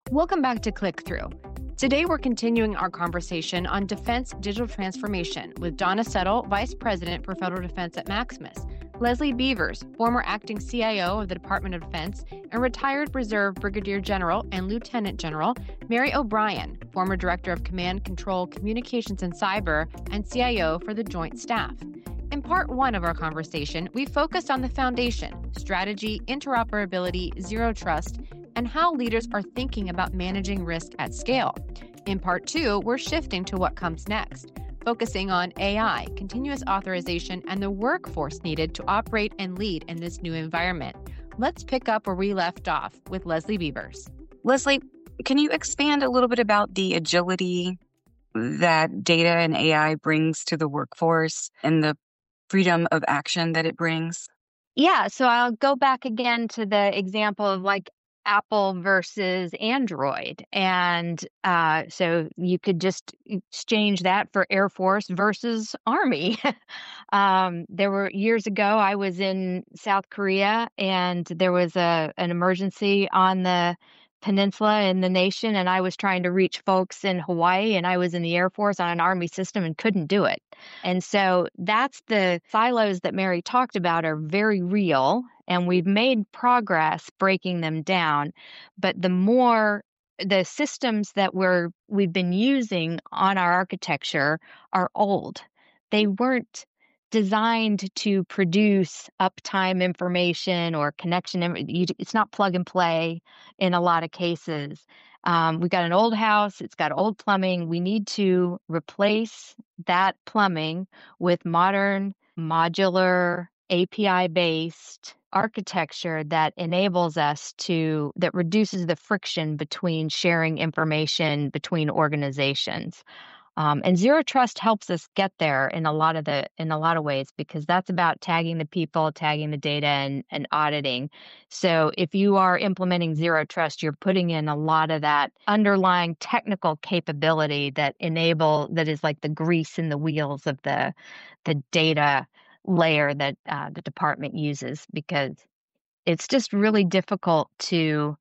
Welcome back to Click Through. Today, we're continuing our conversation on defense digital transformation with Donna Settle, Vice President for Federal Defense at Maximus, Leslie Beavers, former acting CIO of the Department of Defense, and retired Reserve Brigadier General and Lieutenant General Mary O'Brien, former Director of Command, Control, Communications, and Cyber, and CIO for the Joint Staff. In part one of our conversation, we focused on the foundation, strategy, interoperability, zero trust, and how leaders are thinking about managing risk at scale. In part two, we're shifting to what comes next, focusing on AI, continuous authorization, and the workforce needed to operate and lead in this new environment. Let's pick up where we left off with Leslie Beavers. Leslie, can you expand a little bit about the agility that data and AI brings to the workforce and the freedom of action that it brings? Yeah, so I'll go back again to the example of Apple versus Android. And so you could just exchange that for Air Force versus Army. There were years ago, I was in South Korea and there was an emergency on the peninsula in the nation, and I was trying to reach folks in Hawaii, and I was in the Air Force on an Army system and couldn't do it. And so that's the silos that Mary talked about are very real, and we've made progress breaking them down. But the systems that we've been using on our architecture are old. They weren't designed to produce uptime information or connection. It's not plug and play in a lot of cases. We've got an old house. It's got old plumbing. We need to replace that plumbing with modern, modular, API-based architecture that enables us that reduces the friction between sharing information between organizations. And zero trust helps us get there in a lot of ways, because that's about tagging the people, tagging the data, and auditing. So if you are implementing zero trust, you're putting in a lot of that underlying technical capability that is like the grease in the wheels of the data layer that the department uses, because it's just really difficult to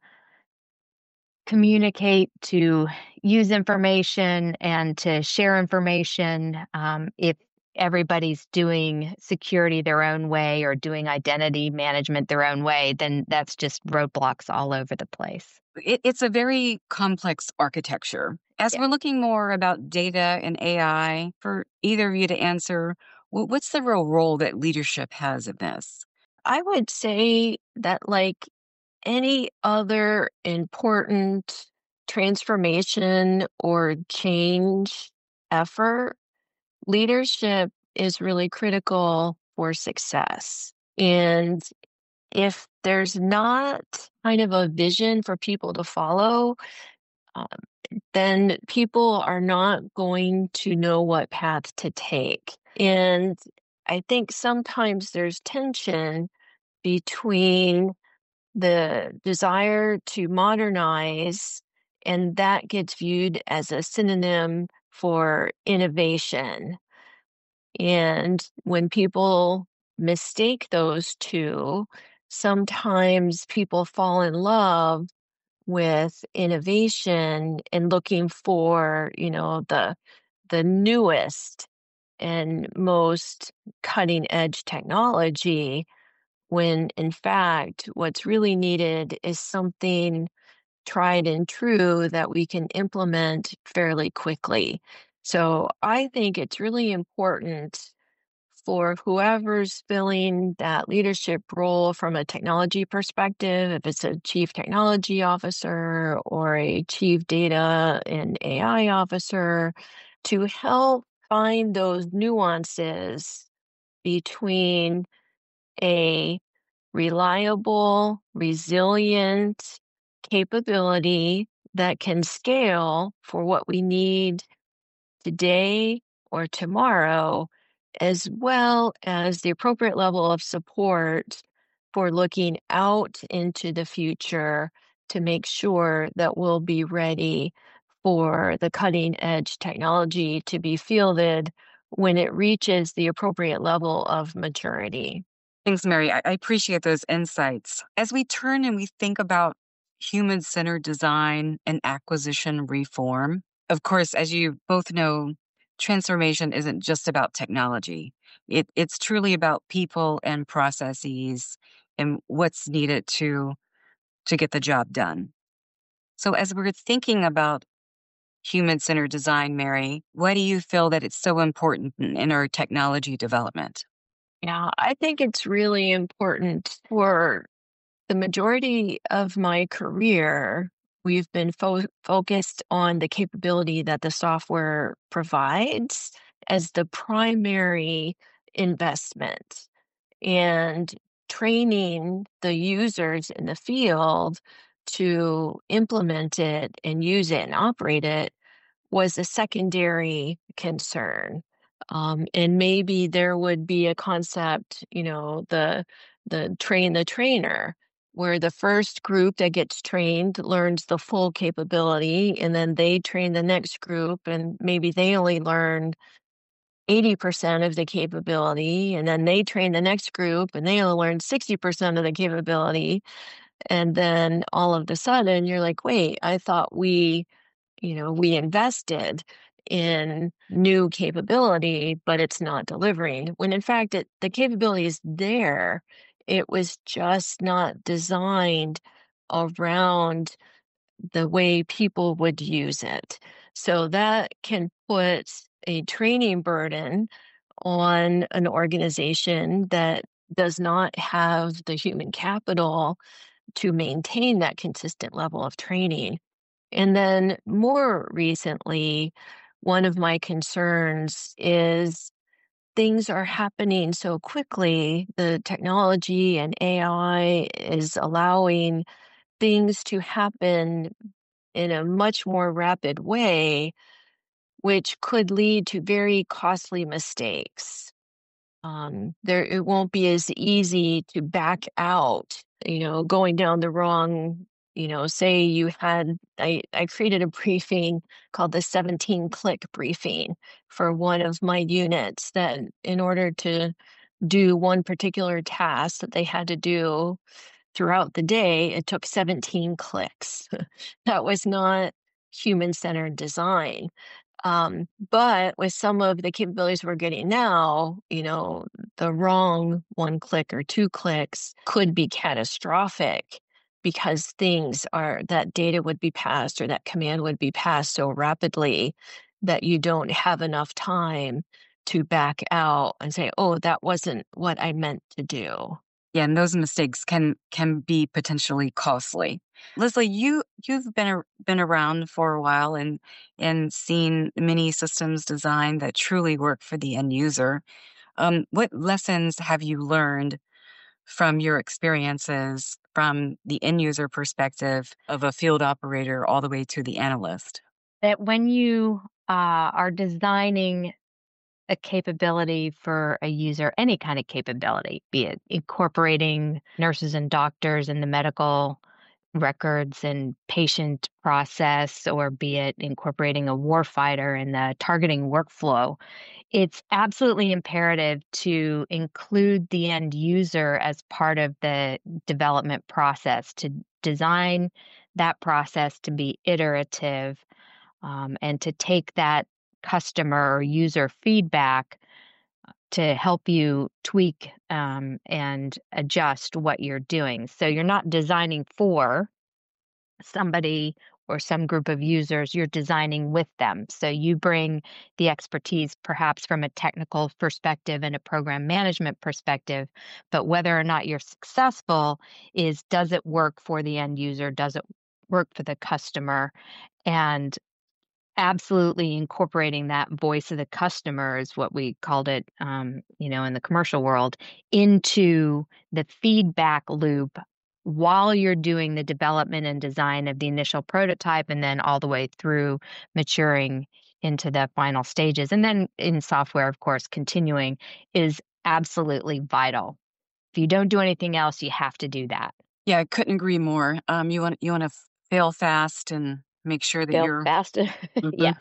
communicate, to use information, and to share information if everybody's doing security their own way or doing identity management their own way. Then that's just roadblocks all over the place. It's a very complex architecture. As we're looking more about data and AI, for either of you to answer, what's the real role that leadership has in this? I would say that, like any other important transformation or change effort, leadership is really critical for success. And if there's not kind of a vision for people to follow, then people are not going to know what path to take. And I think sometimes there's tension between the desire to modernize, and that gets viewed as a synonym for innovation. And when people mistake those two, sometimes people fall in love with innovation and looking for, the newest and most cutting edge technology, when in fact what's really needed is something tried and true that we can implement fairly quickly. So I think it's really important for whoever's filling that leadership role from a technology perspective, if it's a chief technology officer or a chief data and AI officer, to help find those nuances between a reliable, resilient capability that can scale for what we need today or tomorrow, as well as the appropriate level of support for looking out into the future to make sure that we'll be ready for the cutting edge technology to be fielded when it reaches the appropriate level of maturity. Thanks, Mary. I appreciate those insights. As we turn and we think about human-centered design and acquisition reform. Of course, as you both know, transformation isn't just about technology. It's truly about people and processes and what's needed to get the job done. So as we're thinking about human-centered design, Mary, why do you feel that it's so important in our technology development? Yeah, I think it's really important. For the majority of my career, we've been focused on the capability that the software provides as the primary investment, and training the users in the field to implement it and use it and operate it was a secondary concern. And maybe there would be a concept, the train the trainer, where the first group that gets trained learns the full capability, and then they train the next group, and maybe they only learn 80% of the capability, and then they train the next group and they only learn 60% of the capability. And then all of a sudden you're like, wait, I thought we invested in new capability, but it's not delivering. When in fact, the capability is there. It was just not designed around the way people would use it. So that can put a training burden on an organization that does not have the human capital to maintain that consistent level of training. And then more recently, one of my concerns is things are happening so quickly. The technology and AI is allowing things to happen in a much more rapid way, which could lead to very costly mistakes. It won't be as easy to back out, going down the wrong, say you had, I created a briefing called the 17-click briefing for one of my units, that in order to do one particular task that they had to do throughout the day, it took 17 clicks. That was not human-centered design. But with some of the capabilities we're getting now, the wrong one click or two clicks could be catastrophic, because that data would be passed or that command would be passed so rapidly that you don't have enough time to back out and say, oh, that wasn't what I meant to do. Yeah, and those mistakes can be potentially costly. Leslie, you've been around for a while and seen many systems designed that truly work for the end user. What lessons have you learned from your experiences from the end user perspective of a field operator all the way to the analyst? That when you are designing a capability for a user, any kind of capability, be it incorporating nurses and doctors in the medical records and patient process, or be it incorporating a warfighter in the targeting workflow, it's absolutely imperative to include the end user as part of the development process, to design that process to be iterative, and to take that customer or user feedback to help you tweak and adjust what you're doing. So you're not designing for somebody or some group of users, you're designing with them. So you bring the expertise perhaps from a technical perspective and a program management perspective, but whether or not you're successful is, does it work for the end user? Does it work for the customer? And absolutely incorporating that voice of the customer, is what we called it, in the commercial world, into the feedback loop while you're doing the development and design of the initial prototype, and then all the way through maturing into the final stages. And then in software, of course, continuing is absolutely vital. If you don't do anything else, you have to do that. Yeah, I couldn't agree more. You want to fail fast and make sure that Fail you're fast. Yes.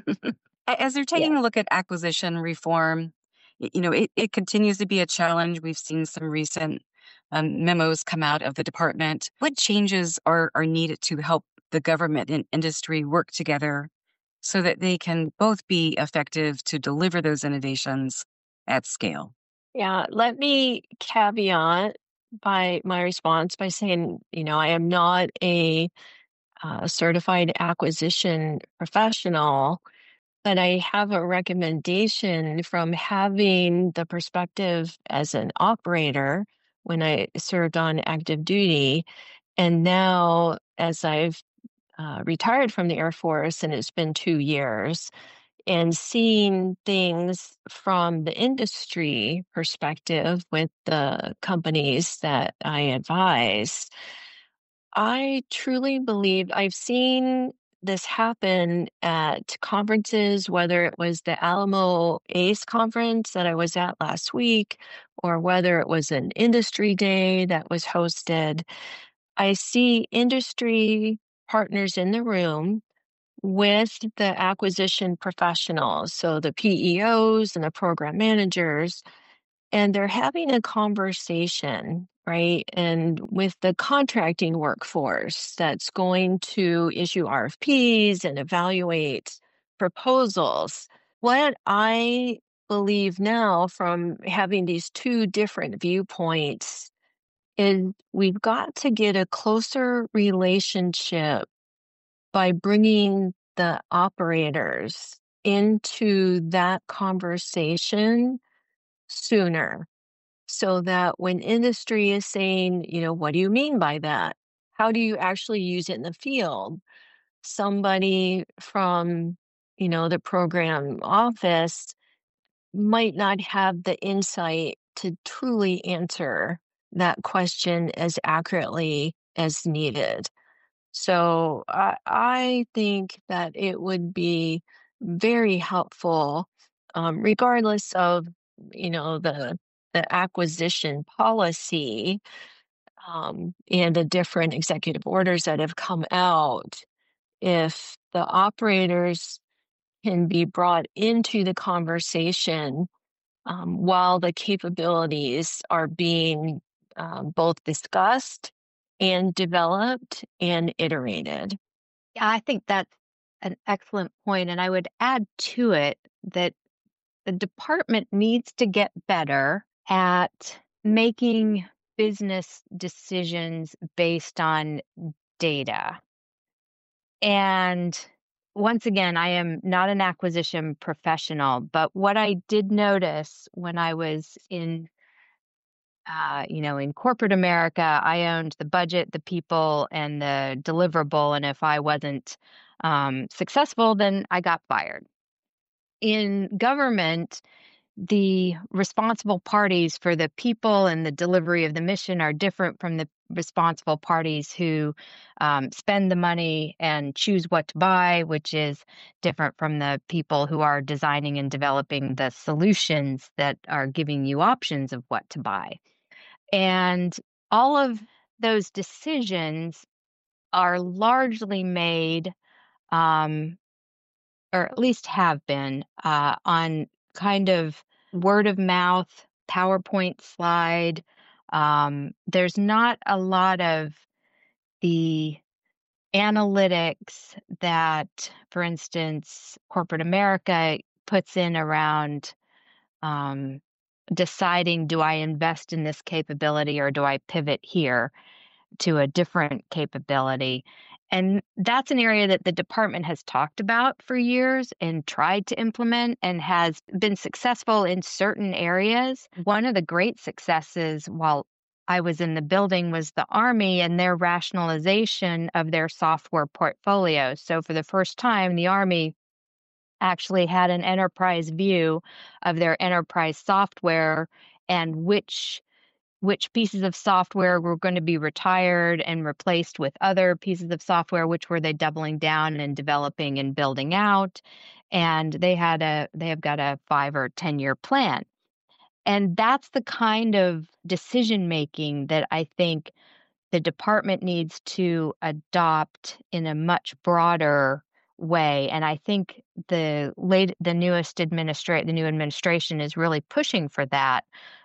As they're taking a look at acquisition reform, it continues to be a challenge. We've seen some recent memos come out of the department. What changes are needed to help the government and industry work together so that they can both be effective to deliver those innovations at scale? Yeah, let me caveat by my response by saying, I am not a certified acquisition professional, but I have a recommendation from having the perspective as an operator when I served on active duty. And now, as I've retired from the Air Force, and it's been 2 years, and seeing things from the industry perspective with the companies that I advise, I truly believe I've seen this happen at conferences, whether it was the Alamo ACE conference that I was at last week, or whether it was an industry day that was hosted. I see industry partners in the room with the acquisition professionals, so the PEOs and the program managers, and they're having a conversation, right? And with the contracting workforce that's going to issue RFPs and evaluate proposals. What I believe now from having these two different viewpoints is we've got to get a closer relationship by bringing the operators into that conversation sooner, so that when industry is saying, what do you mean by that? How do you actually use it in the field? Somebody from, the program office might not have the insight to truly answer that question as accurately as needed. So I think that it would be very helpful, regardless of the acquisition policy, and the different executive orders that have come out. If the operators can be brought into the conversation, while the capabilities are being both discussed and developed and iterated. Yeah, I think that's an excellent point, and I would add to it that the department needs to get better at making business decisions based on data. And once again, I am not an acquisition professional, but what I did notice when I was in corporate America, I owned the budget, the people, and the deliverable. And if I wasn't successful, then I got fired. In government, the responsible parties for the people and the delivery of the mission are different from the responsible parties who spend the money and choose what to buy, which is different from the people who are designing and developing the solutions that are giving you options of what to buy. And all of those decisions are largely made, or at least have been, on kind of word of mouth, PowerPoint slide. There's not a lot of the analytics that, for instance, corporate America puts in around deciding, do I invest in this capability or do I pivot here to a different capability? And that's an area that the department has talked about for years and tried to implement and has been successful in certain areas. One of the great successes while I was in the building was the Army and their rationalization of their software portfolio. So for the first time, the Army actually had an enterprise view of their enterprise software and which pieces of software were going to be retired and replaced with other pieces of software, which were they doubling down and developing and building out. And they have got a 5 or 10-year plan. And that's the kind of decision making that I think the department needs to adopt in a much broader way. And I think the new administration is really pushing for that.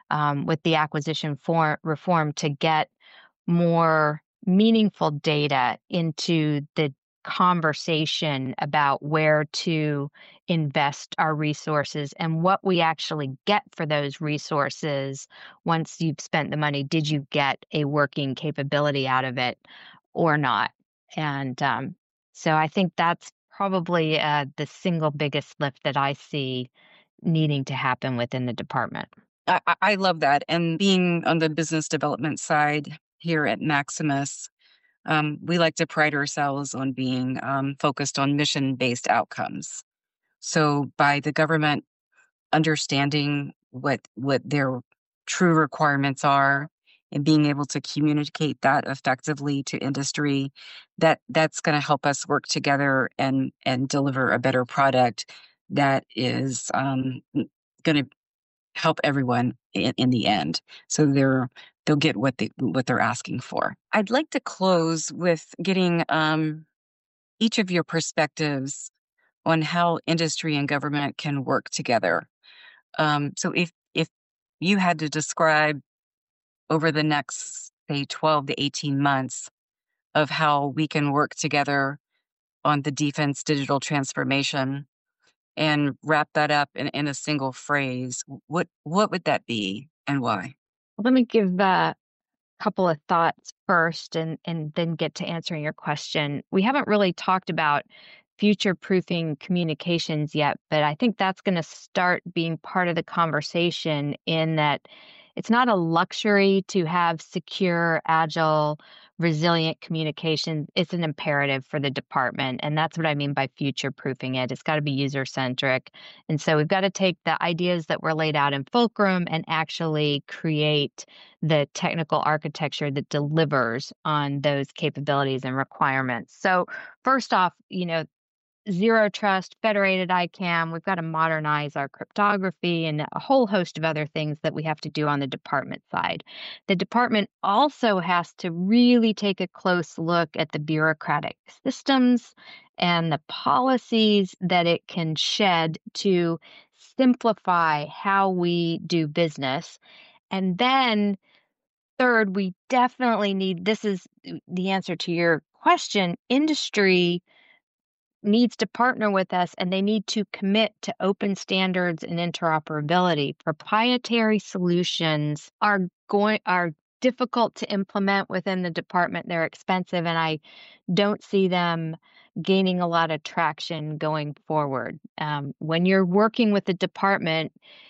with the acquisition reform to get more meaningful data into the conversation about where to invest our resources and what we actually get for those resources once you've spent the money. Did you get a working capability out of it or not? And so I think that's probably the single biggest lift that I see needing to happen within the department. I love that. And being on the business development side here at Maximus, we like to pride ourselves on being focused on mission-based outcomes. So by the government understanding what their true requirements are and being able to communicate that effectively to industry, that's going to help us work together and deliver a better product that is going to help everyone in the end. So they'll get what they're asking for. I'd like to close with getting each of your perspectives on how industry and government can work together. So if you had to describe over the next, say, 12 to 18 months of how we can work together on the defense digital transformation and wrap that up in a single phrase, what would that be and why? Let me give a couple of thoughts first and then get to answering your question. We haven't really talked about future-proofing communications yet, but I think that's going to start being part of the conversation in that it's not a luxury to have secure, agile, resilient communication. It's an imperative for the department. And that's what I mean by future-proofing it. It's got to be user-centric. And so we've got to take the ideas that were laid out in Fulcrum and actually create the technical architecture that delivers on those capabilities and requirements. So first off, Zero Trust, Federated ICAM, we've got to modernize our cryptography and a whole host of other things that we have to do on the department side. The department also has to really take a close look at the bureaucratic systems and the policies that it can shed to simplify how we do business. And then third, we definitely need, this is the answer to your question, industry needs to partner with us and they need to commit to open standards and interoperability. Proprietary solutions are difficult to implement within the department. They're expensive and I don't see them gaining a lot of traction going forward. When you're working with the department,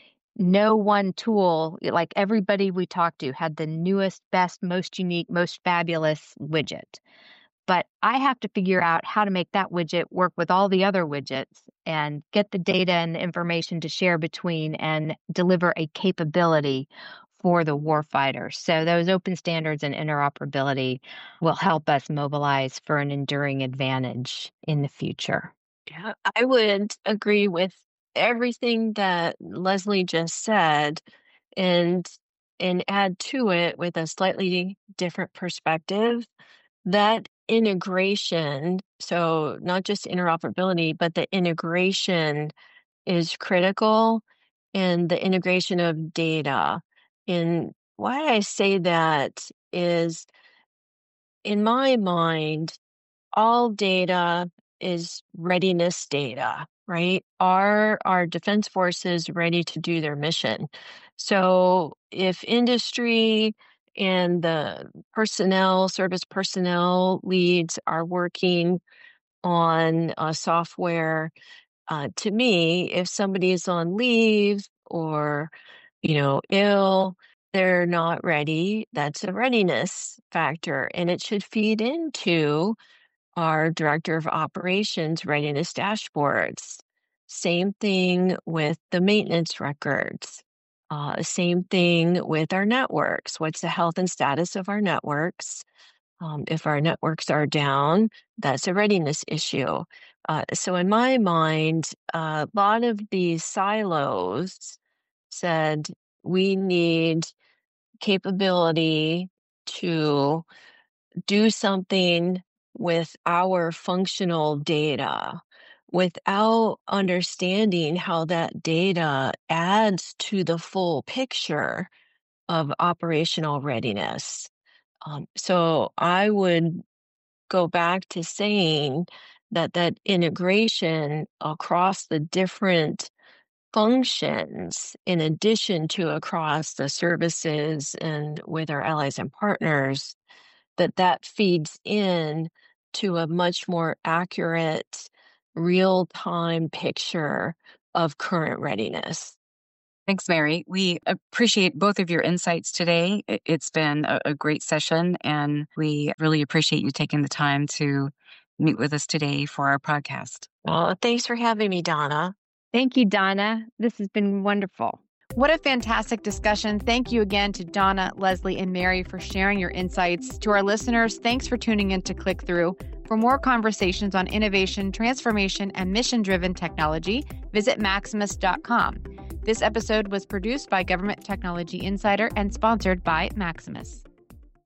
no one tool, like everybody we talked to, had the newest, best, most unique, most fabulous widget. But I have to figure out how to make that widget work with all the other widgets and get the data and the information to share between and deliver a capability for the warfighter. So those open standards and interoperability will help us mobilize for an enduring advantage in the future. Yeah, I would agree with everything that Leslie just said and add to it with a slightly different perspective. That integration, so not just interoperability, but the integration is critical, and the integration of data. And why I say that is, in my mind, all data is readiness data, right? Are our defense forces ready to do their mission? So if industry and the service personnel leads are working on software, to me, if somebody is on leave or, ill, they're not ready. That's a readiness factor, and it should feed into our director of operations readiness dashboards. Same thing with the maintenance records. Same thing with our networks. What's the health and status of our networks? If our networks are down, that's a readiness issue. So in my mind, a lot of these silos said we need capability to do something with our functional data without understanding how that data adds to the full picture of operational readiness. So I would go back to saying that integration across the different functions, in addition to across the services and with our allies and partners, that feeds in to a much more accurate, real-time picture of current readiness. Thanks, Mary. We appreciate both of your insights today. It's been a great session, and we really appreciate you taking the time to meet with us today for our podcast. Well, thanks for having me, Donna. Thank you, Donna. This has been wonderful. What a fantastic discussion. Thank you again to Donna, Leslie, and Mary for sharing your insights. To our listeners, thanks for tuning in to Click Through. For more conversations on innovation, transformation, and mission-driven technology, visit Maximus.com. This episode was produced by Government Technology Insider and sponsored by Maximus.